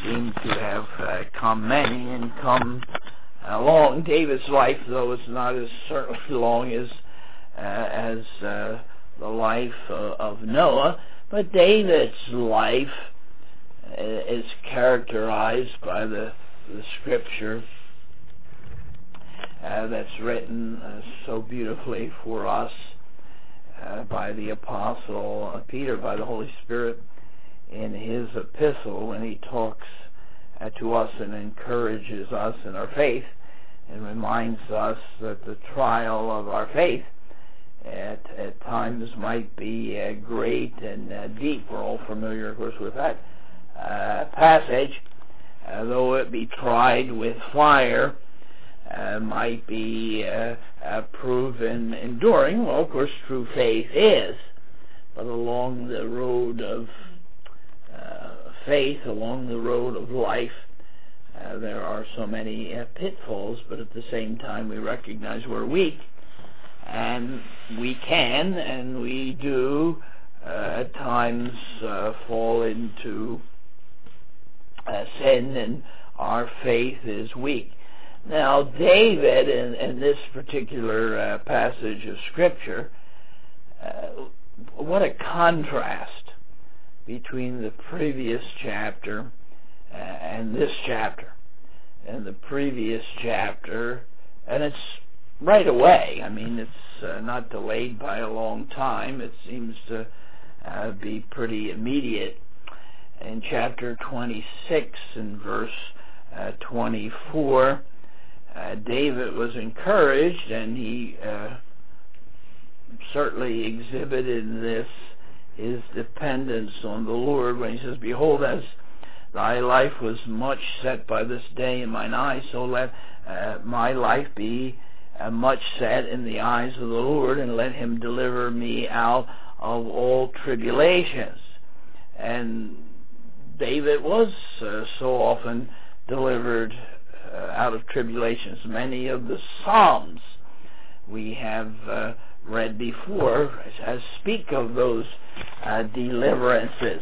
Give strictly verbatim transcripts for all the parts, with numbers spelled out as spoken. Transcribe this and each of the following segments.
seem to have uh, come many and come uh, long. David's life, though, is not as certainly long as uh, as uh, the life uh, of Noah, but David's life uh, is characterized by the, the scripture uh, that's written uh, so beautifully for us uh, by the Apostle uh, Peter, by the Holy Spirit, in his epistle, when he talks uh, to us and encourages us in our faith and reminds us that the trial of our faith at, at times might be uh, great and uh, deep. We're all familiar, of course, with that uh, passage. Uh, though it be tried with fire, uh, might be uh, uh, proven enduring. Well, of course, true faith is, but along the road of uh, faith, along the road of life, uh, there are so many uh, pitfalls, but at the same time we recognize we're weak, and we can, and we do uh, at times uh, fall into uh, sin, and our faith is weak. Now, David, in, in this particular uh, passage of Scripture, uh, what a contrast between the previous chapter uh, and this chapter. And the previous chapter, and it's right away. I mean, it's uh, not delayed by a long time. It seems to uh, be pretty immediate. In chapter twenty-six and verse uh, twenty-four, uh, David was encouraged, and he uh, certainly exhibited this, his dependence on the Lord, when he says, "Behold, as thy life was much set by this day in mine eyes, so let uh, my life be uh, much set in the eyes of the Lord, and let him deliver me out of all tribulations." And David was uh, so often delivered uh, out of tribulations. Many of the Psalms we have uh, read before as speak of those uh, deliverances.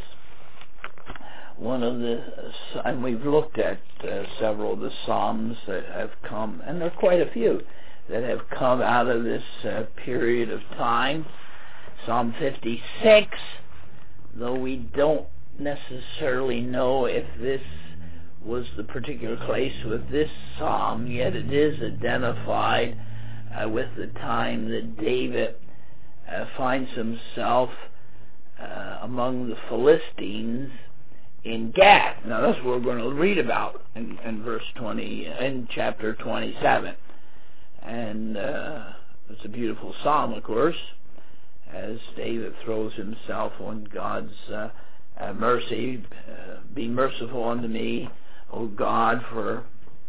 One of the, and we've looked at uh, several of the Psalms that have come, and there are quite a few that have come out of this uh, period of time. Psalm fifty-six, though we don't necessarily know if this was the particular place with this psalm, yet it is identified uh, with the time that David uh, finds himself uh, among the Philistines in Gath. Now that's what we're going to read about in, in verse twenty, in chapter twenty-seven. And uh, it's a beautiful psalm, of course, as David throws himself on God's uh, uh, mercy. Uh, be merciful unto me, O God, for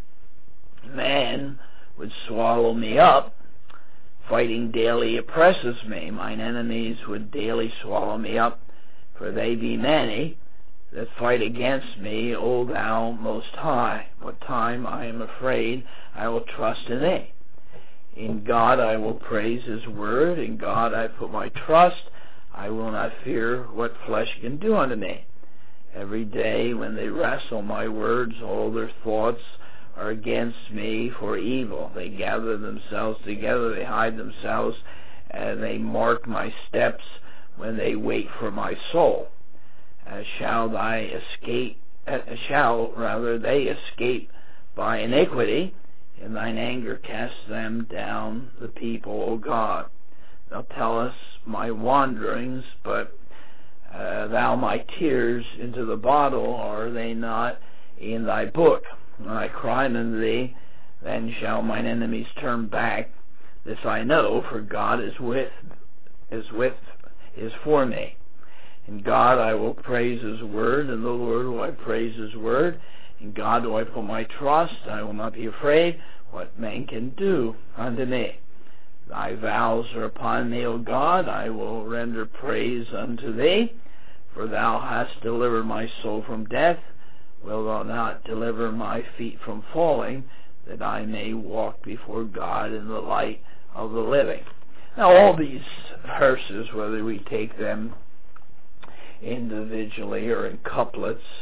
man would swallow me up. Fighting daily oppresses me. Mine enemies would daily swallow me up, for they be many that fight against me, O thou most high. What time I am afraid, I will trust in thee. In God I will praise his word. In God I put my trust. I will not fear what flesh can do unto me. Every day when they wrestle my words, all their thoughts are against me for evil. They gather themselves together, they hide themselves, and they mark my steps when they wait for my soul. Uh, shall thy escape, uh, shall rather they escape by iniquity? In thine anger cast them down, the people, O God. Thou tellest my wanderings, but uh, thou my tears into the bottle, are they not in thy book? When I cry unto thee, then shall mine enemies turn back. This I know, for God is with, is with, is for me. In God I will praise his word, and the Lord will I praise his word. In God do I put my trust. I will not be afraid what man can do unto me. Thy vows are upon me, O God. I will render praise unto thee. For thou hast delivered my soul from death. Wilt thou not deliver my feet from falling, that I may walk before God in the light of the living? Now all these verses, whether we take them individually or in couplets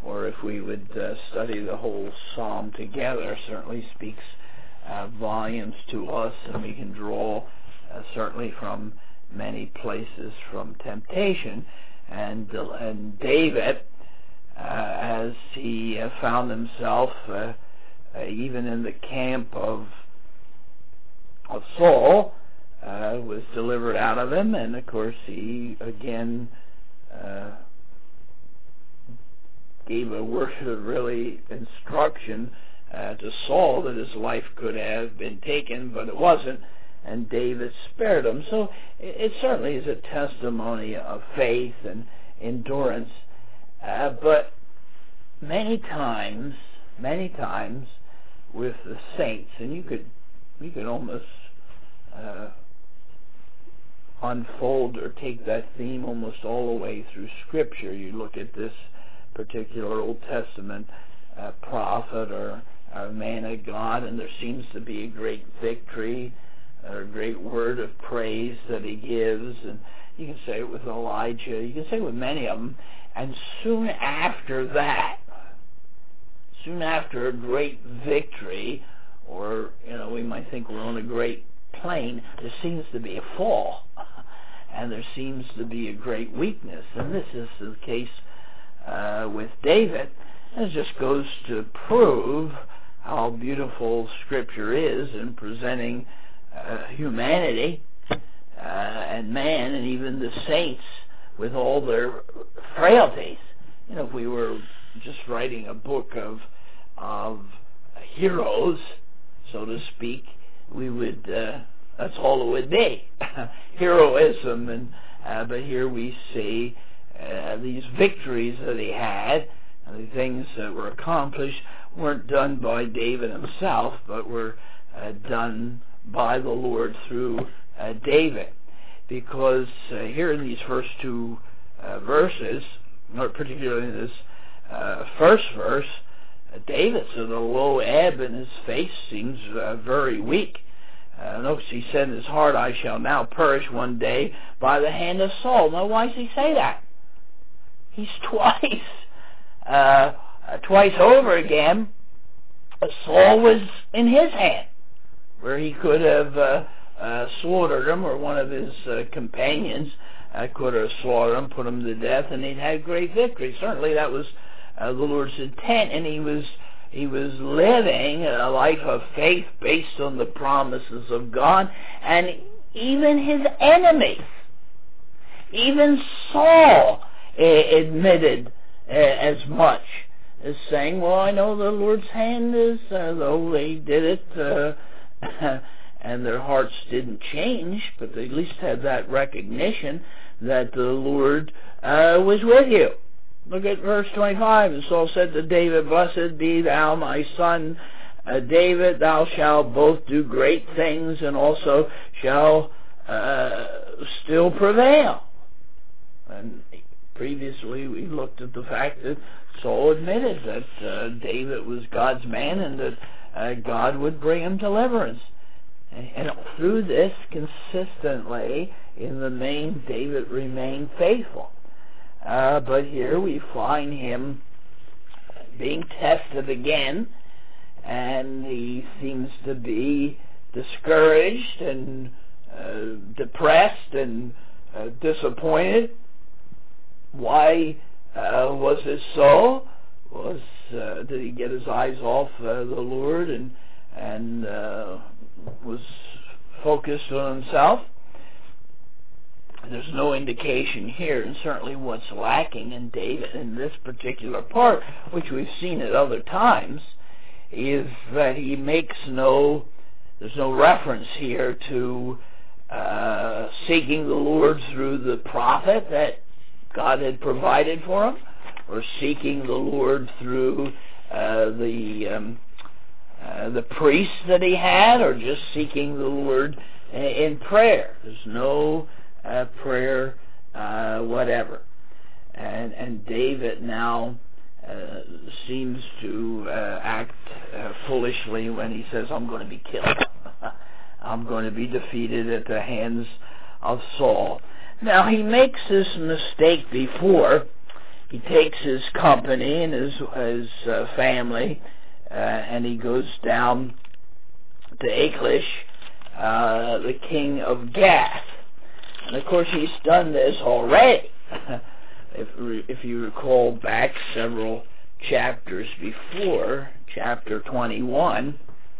or if we would uh, study the whole psalm together, certainly speaks uh, volumes to us, and we can draw uh, certainly from many places from temptation. And, uh, and David, uh, as he uh, found himself uh, uh, even in the camp of of Saul, uh, was delivered out of him, and of course he again uh, gave a word of really instruction uh, to Saul that his life could have been taken, but it wasn't, and David spared him. So it, it certainly is a testimony of faith and endurance, uh, but many times, many times with the saints, and you could you could almost uh, unfold or take that theme almost all the way through Scripture. You look at this particular Old Testament uh, prophet or a man of God, and there seems to be a great victory, a great word of praise that he gives, and you can say it with Elijah, you can say it with many of them, and soon after that, soon after a great victory, or, you know, we might think we're on a great plane, there seems to be a fall, and there seems to be a great weakness, and this is the case uh, with David. It just goes to prove how beautiful Scripture is in presenting uh, humanity uh, and man, and even the saints with all their frailties. You know, if we were just writing a book of of heroes, so to speak, we would, uh, that's all it would be, heroism, and uh, but here we see uh, these victories that he had, and the things that were accomplished weren't done by David himself, but were uh, done by the Lord through uh, David, because uh, here in these first two uh, verses, or particularly in this uh, first verse, David's at a low ebb, and his face seems uh, very weak. Uh, notice he said in his heart, I shall now perish one day by the hand of Saul. Now, why does he say that? He's twice, uh, twice over again, Saul was in his hand, where he could have uh, uh, slaughtered him, or one of his uh, companions uh, could have slaughtered him, put him to death, and he'd had great victory. Certainly that was Uh, the Lord's intent, and he was he was living a life of faith based on the promises of God, and even his enemies, even Saul, uh, admitted uh, as much as saying, well, I know the Lord's hand is, uh, though they did it, uh, and their hearts didn't change, but they at least had that recognition that the Lord uh, was with you. Look at verse twenty-five. And Saul said to David, Blessed be thou, my son uh, David, thou shalt both do great things, and also shall uh, still prevail. And previously we looked at the fact that Saul admitted that uh, David was God's man, and that uh, God would bring him deliverance. And, and through this, consistently, in the main, David remained faithful. Uh, but here we find him being tested again, and he seems to be discouraged and uh, depressed and uh, disappointed. Why uh, was this so? Was uh, did he get his eyes off uh, the Lord and and uh, was focused on himself? There's no indication here, and certainly what's lacking in David in this particular part, which we've seen at other times, is that he makes no, there's no reference here to uh, seeking the Lord through the prophet that God had provided for him, or seeking the Lord through uh, the um, uh, the priest that he had, or just seeking the Lord in prayer. There's no Uh, prayer, uh, whatever. And, and David now uh, seems to uh, act uh, foolishly when he says, I'm going to be killed. I'm going to be defeated at the hands of Saul. Now, he makes this mistake before he takes his company and his, his uh, family, uh, and he goes down to Achish, uh, the king of Gath. And of course he's done this already. if, if you recall back several chapters before, chapter twenty-one,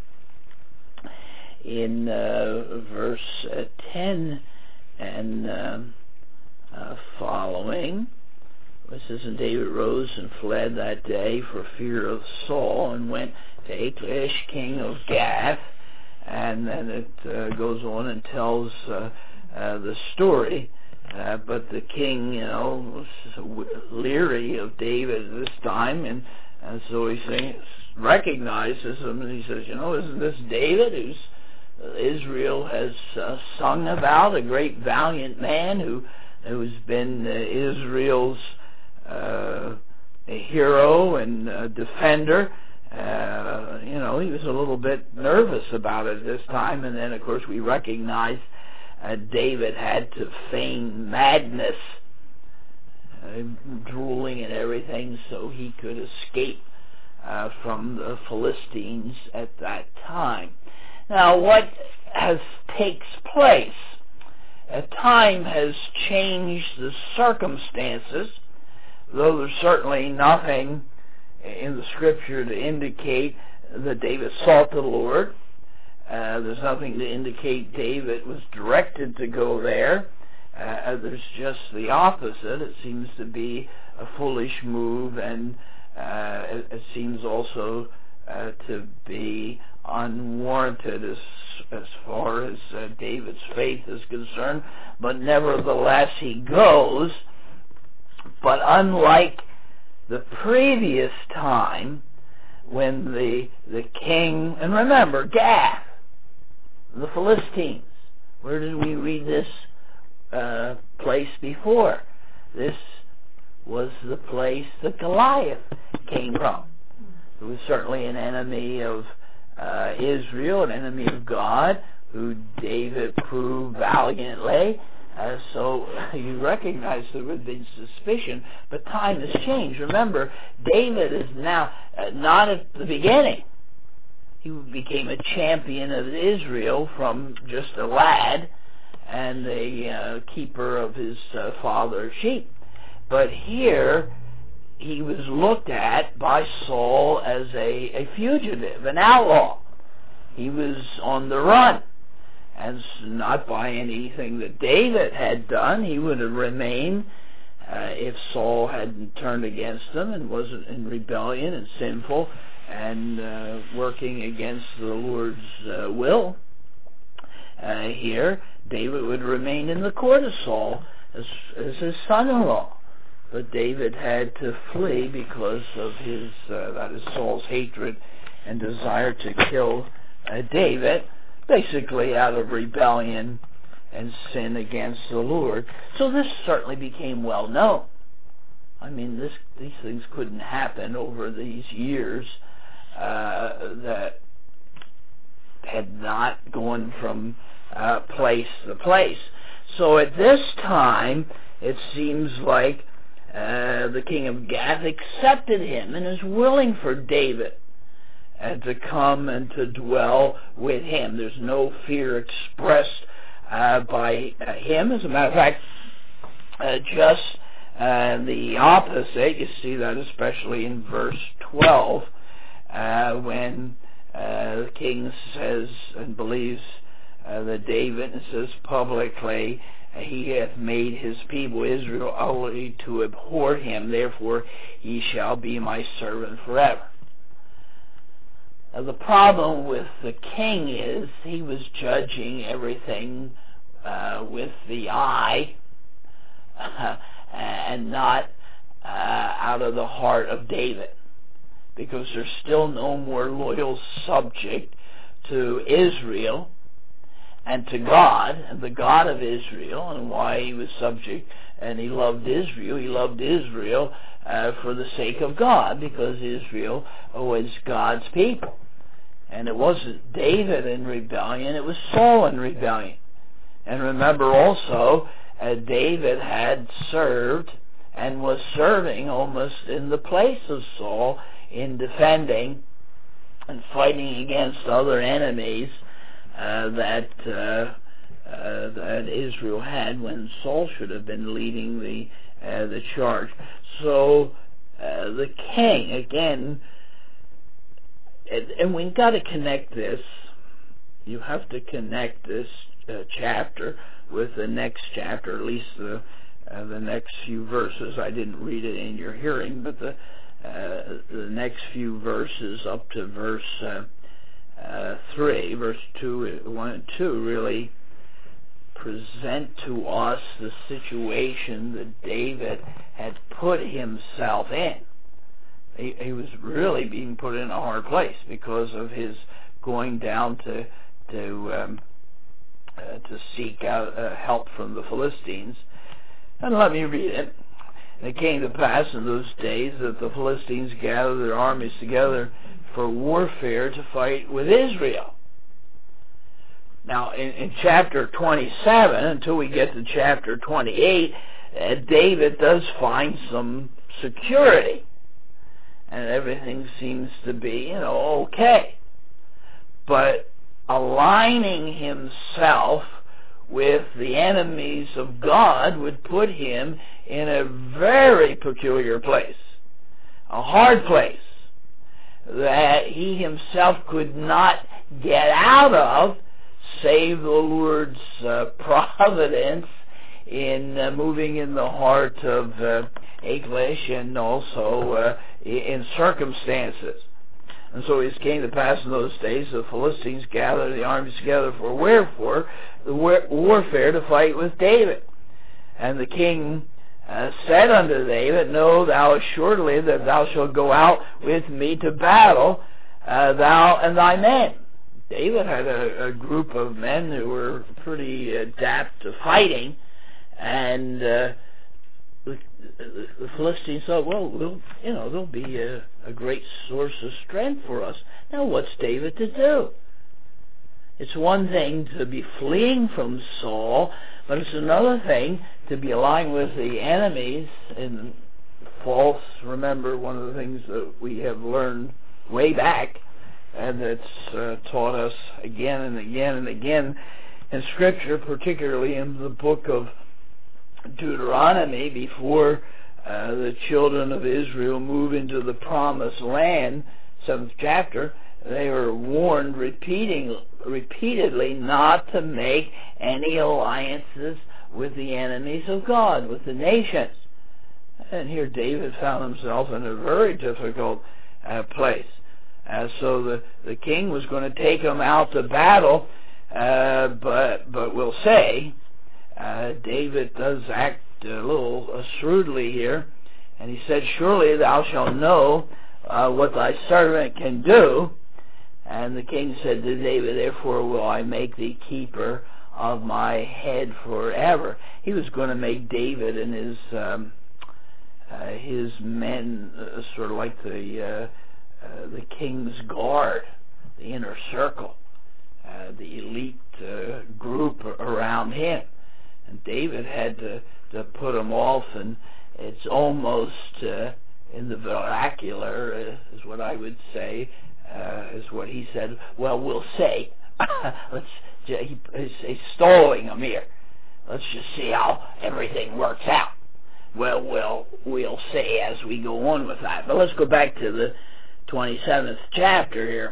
in uh, verse uh, ten and uh, uh, following, it says, and David rose and fled that day for fear of Saul, and went to Achish, king of Gath. And then it uh, goes on and tells uh, uh, the story. Uh, but the king, you know, was leery of David at this time, and, and so he thinks, recognizes him, and he says, you know, isn't this David who's uh, Israel has uh, sung about, a great valiant man who who's been uh, Israel's uh, a hero and uh, defender? Uh, you know, he was a little bit nervous about it this time, and then, of course, we recognize uh, David had to feign madness, uh, drooling and everything, so he could escape uh, from the Philistines at that time. Now, what has takes place? Uh, time has changed the circumstances, though there's certainly nothing in the scripture to indicate that David sought the Lord. Uh, there's nothing to indicate David was directed to go there. Uh, there's just the opposite. It seems to be a foolish move, and uh, it, it seems also uh, to be unwarranted as as far as uh, David's faith is concerned. But nevertheless, he goes. But unlike the previous time, when the the king, and remember, Gath, the Philistines, where did we read this uh, place before? This was the place that Goliath came from. It was certainly an enemy of uh, Israel, an enemy of God, who David proved valiantly. Uh, so you recognize there would have been suspicion, but time has changed. Remember, David is now uh, not at the beginning. He became a champion of Israel from just a lad and a uh, keeper of his uh, father's sheep. But here, he was looked at by Saul as a, a fugitive, an outlaw. He was on the run. And not by anything that David had done. He would have remained uh, if Saul hadn't turned against him and wasn't in rebellion and sinful and uh, working against the Lord's uh, will. Uh, here, David would remain in the court of Saul as, as his son-in-law. But David had to flee because of his, uh, that is Saul's hatred and desire to kill uh, David, basically out of rebellion and sin against the Lord. So this certainly became well known. I mean, this, these things couldn't happen over these years uh, that had not gone from uh, place to place. So at this time, it seems like uh, the king of Gath accepted him and is willing for David and to come and to dwell with him. There's no fear expressed uh, by uh, him. As a matter of fact, uh, just uh, the opposite. You see that especially in verse twelve, uh, when uh, the king says and believes uh, that David, and says publicly, uh, he hath made his people Israel utterly to abhor him, therefore he shall be my servant forever. Now, the problem with the king is he was judging everything uh, with the eye uh, and not uh, out of the heart of David, because there's still no more loyal subject to Israel and to God, and the God of Israel, and why he was subject, and he loved Israel. He loved Israel uh, for the sake of God, because Israel was God's people. And it wasn't David in rebellion, it was Saul in rebellion. And remember also, uh, David had served and was serving almost in the place of Saul in defending and fighting against other enemies uh, that uh, uh, that Israel had, when Saul should have been leading the uh, the charge. So uh, the king, again, and, and we've got to connect this. You have to connect this uh, chapter with the next chapter, at least the uh, the next few verses. I didn't read it in your hearing, but the uh, the next few verses up to verse uh, uh, three, verse two, one and two, really present to us the situation that David had put himself in. He, he was really being put in a hard place because of his going down to to um, uh, to seek out uh, help from the Philistines. And let me read it. And it came to pass in those days that the Philistines gathered their armies together for warfare to fight with Israel. Now, in, in chapter twenty-seven, until we get to chapter twenty-eight, uh, David does find some security. And everything seems to be, you know, okay. But aligning himself with the enemies of God would put him in a very peculiar place, a hard place that he himself could not get out of, save the Lord's uh, providence in uh, moving in the heart of uh, Achish, and also uh, in circumstances. And so it came to pass in those days, the Philistines gathered the armies together for wherefore the war- warfare to fight with David. And the king uh, said unto David, Know thou assuredly that thou shalt go out with me to battle, uh, thou and thy men. David had a, a group of men who were pretty adept to fighting, and uh, the, the Philistines thought, well, we'll, you know, there'll be a, a great source of strength for us. Now, what's David to do? It's one thing to be fleeing from Saul, but it's another thing to be allying with the enemies in false. Remember, one of the things that we have learned way back, and that's uh, taught us again and again and again in Scripture, particularly in the book of Deuteronomy, before uh, the children of Israel move into the promised land, seventh chapter, they are warned repeating, repeatedly not to make any alliances with the enemies of God, with the nations. And here David found himself in a very difficult uh, place. Uh, so the, the king was going to take him out to battle, uh, but but we'll say uh, David does act a little uh, shrewdly here, and he said, Surely thou shalt know uh, what thy servant can do. And the king said to David, Therefore will I make thee keeper of my head forever. He was going to make David and his um, uh, his men uh, sort of like the uh, uh, the king's guard, the inner circle, uh, the elite uh, group around him. And David had to, to put them off, and it's almost uh, in the vernacular, uh, is what I would say, uh, is what he said. Well, we'll say, let's. He, he's, he's stalling them here. Let's just see how everything works out. Well, well, we'll say as we go on with that. But let's go back to the twenty-seventh chapter here.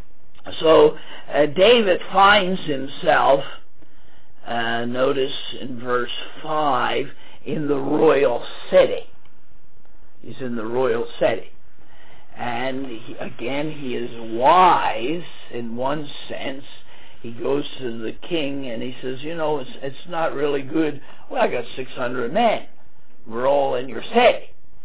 So uh, David finds himself, uh, notice in verse five, in the royal city. He's in the royal city. And he, again, he is wise in one sense. He goes to the king and he says, you know, it's it's not really good. Well, I got six hundred men. We're all in your city.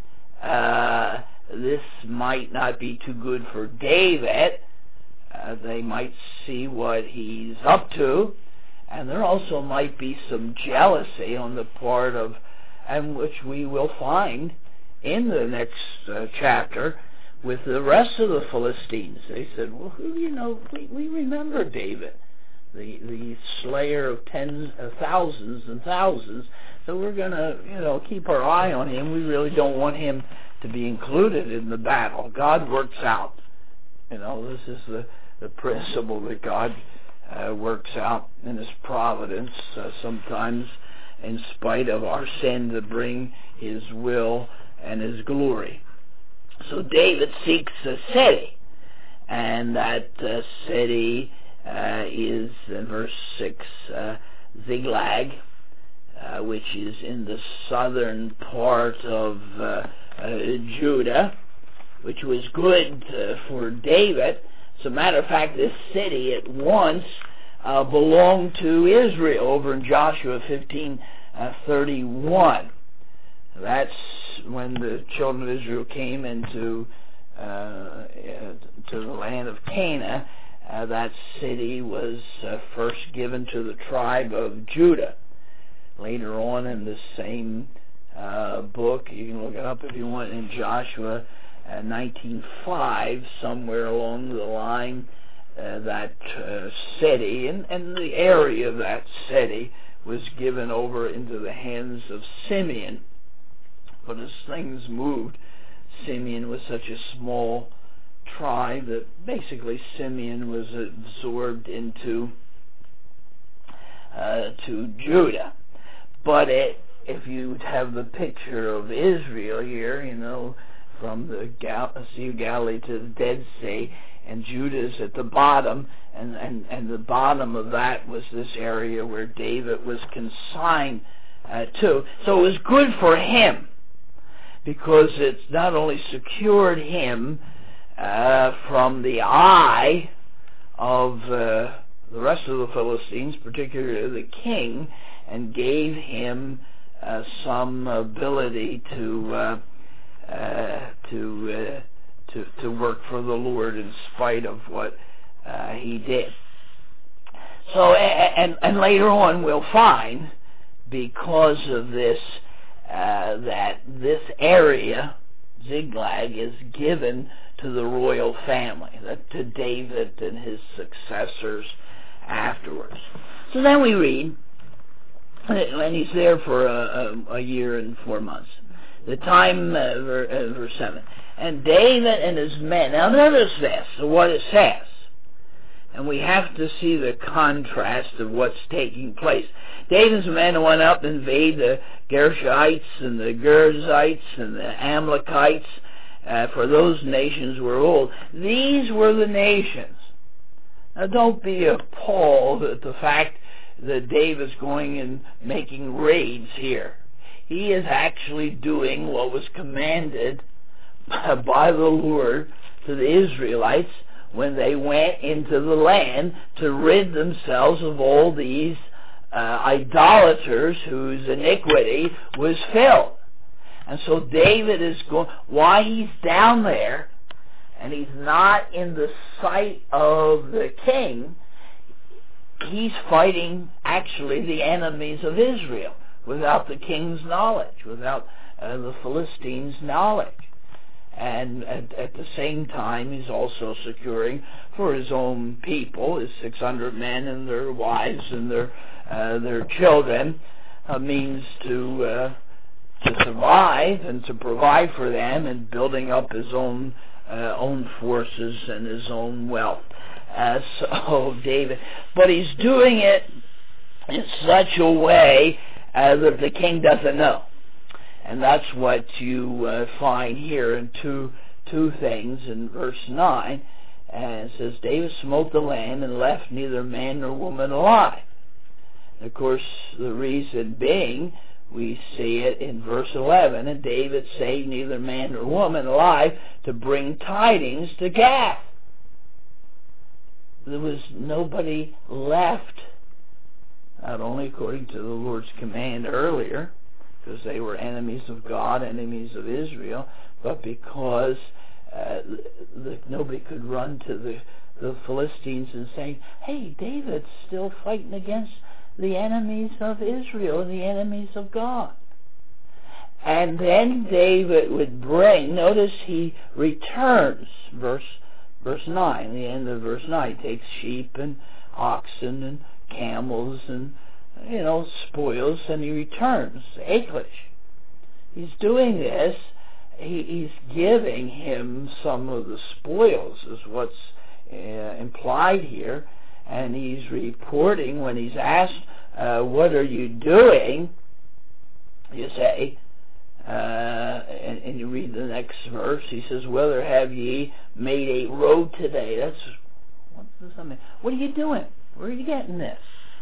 Uh, this might not be too good for David. Uh, they might see what he's up to. And there also might be some jealousy on the part of, and which we will find in the next uh, chapter, with the rest of the Philistines. They said, well, you know, we, we remember David. the the slayer of tens of thousands and thousands. So we're going to, you know, keep our eye on him. We really don't want him to be included in the battle. God works out. You know, this is the, the principle that God uh, works out in his providence, uh, sometimes in spite of our sin, to bring his will and his glory. So David seeks a city, and that uh, city uh, is, in verse six, uh, Ziklag, uh, which is in the southern part of uh, uh, Judah, which was good uh, for David. As a matter of fact, this city at once uh, belonged to Israel over in Joshua fifteen thirty-one. That's when the children of Israel came into uh, to the land of Canaan. Uh, that city was uh, first given to the tribe of Judah. Later on in the same uh, book, you can look it up if you want, in Joshua uh, nineteen five, somewhere along the line, uh, that uh, city and, and the area of that city was given over into the hands of Simeon. But as things moved, Simeon was such a small tribe that basically Simeon was absorbed into uh, to Judah. But it, if you have the picture of Israel here, you know, from the Gal- Sea of Galilee to the Dead Sea, and Judah's at the bottom, and, and, and the bottom of that was this area where David was consigned uh, to. So it was good for him, because it's not only secured him uh, from the eye of uh, the rest of the Philistines, particularly the king, and gave him uh, some ability to uh, uh, to, uh, to to work for the Lord in spite of what uh, he did. So, and and later on we'll find, because of this, uh, that this area, Ziklag, is given to the royal family, that to David and his successors afterwards. So then we read, and he's there for a, a, a year and four months. The time, uh, ver, uh, verse seven. And David and his men. Now notice this, what it says. And we have to see the contrast of what's taking place. David's men went up and invaded the Gershites and the Girzites and the Amalekites, uh, for those nations were old. These were the nations. Now don't be appalled at the fact that David's going and making raids here. He is actually doing what was commanded by the Lord to the Israelites when they went into the land to rid themselves of all these uh, idolaters whose iniquity was filled. And so David is going, why he's down there and he's not in the sight of the king, he's fighting actually the enemies of Israel without the king's knowledge, without uh, the Philistines' knowledge. And at, at the same time, he's also securing for his own people, his six hundred men and their wives and their uh, their children, a means to uh, to survive and to provide for them, and building up his own uh, own forces and his own wealth. Uh, so David, but he's doing it in such a way uh, that the king doesn't know. And that's what you uh, find here in two two things in verse nine. And it says, David smote the land and left neither man nor woman alive. And of course, the reason being, we see it in verse eleven, and David saved neither man nor woman alive to bring tidings to Gath. There was nobody left, not only according to the Lord's command earlier, because they were enemies of God, enemies of Israel, but because uh, the, nobody could run to the, the Philistines and say, hey, David's still fighting against the enemies of Israel and the enemies of God. And then David would bring, notice he returns, verse verse nine, the end of verse nine. He takes sheep and oxen and camels and, you know, spoils, and he returns to Achish. He's doing this. He, he's giving him some of the spoils, is what's uh, implied here. And he's reporting when he's asked, uh, what are you doing? You say, uh, and, and you read the next verse, he says, whether have ye made a road today? That's, what does that mean? What are you doing? Where are you getting this?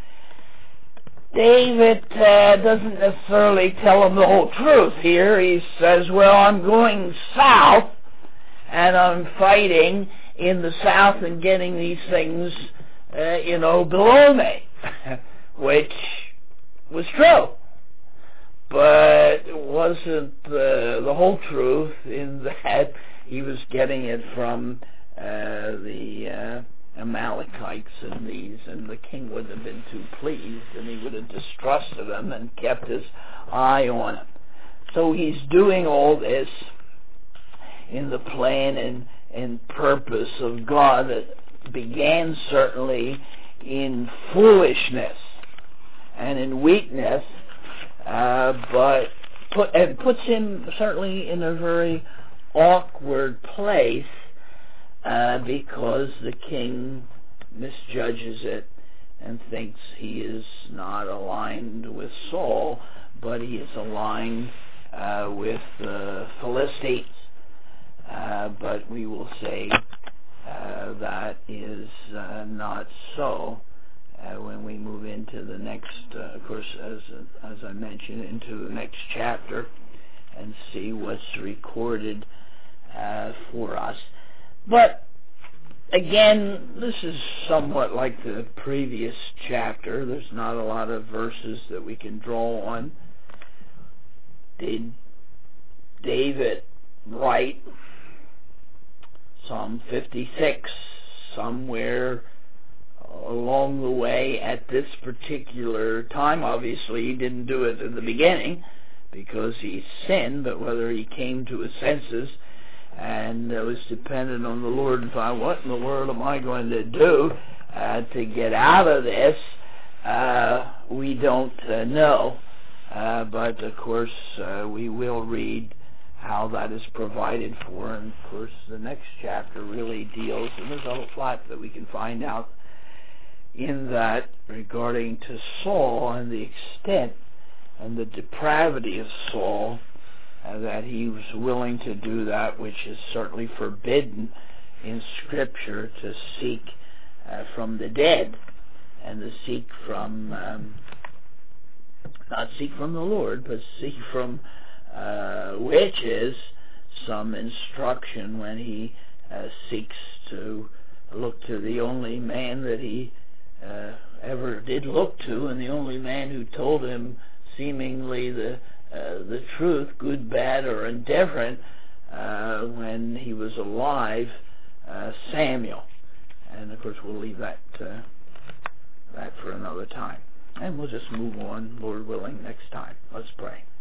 David uh, doesn't necessarily tell him the whole truth here. He says, well, I'm going south, and I'm fighting in the south and getting these things, uh, you know, below me, which was true. But it wasn't uh, the whole truth in that he was getting it from uh, the uh, Amalekites and these, and the king wouldn't have been too pleased, and he would have distrusted him and kept his eye on him. So he's doing all this in the plan and, and purpose of God that began certainly in foolishness and in weakness, Uh, but put, it puts him certainly in a very awkward place uh, because the king misjudges it and thinks he is not aligned with Saul, but he is aligned uh, with the Philistines. Uh, but we will say uh, that is uh, not so. Uh, when we move into the next, uh, of course, as as I mentioned, into the next chapter and see what's recorded uh, for us. But again, this is somewhat like the previous chapter. There's not a lot of verses that we can draw on. Did David write Psalm fifty-six somewhere along the way at this particular time? Obviously he didn't do it in the beginning because he sinned, but whether he came to his senses and uh, was dependent on the Lord and thought, what in the world am I going to do uh, to get out of this, uh, we don't uh, know. Uh, but of course uh, we will read how that is provided for, and of course the next chapter really deals, and there's a lot that we can find out in that regarding to Saul and the extent and the depravity of Saul, uh, that he was willing to do that which is certainly forbidden in Scripture, to seek uh, from the dead and to seek from, um, not seek from the Lord, but seek from uh, witches some instruction when he uh, seeks to look to the only man that he Uh, ever did look to, and the only man who told him seemingly the uh, the truth, good, bad, or indifferent, uh, when he was alive, uh, Samuel. And of course we'll leave that uh, that for another time, and we'll just move on, Lord willing, next time. Let's pray.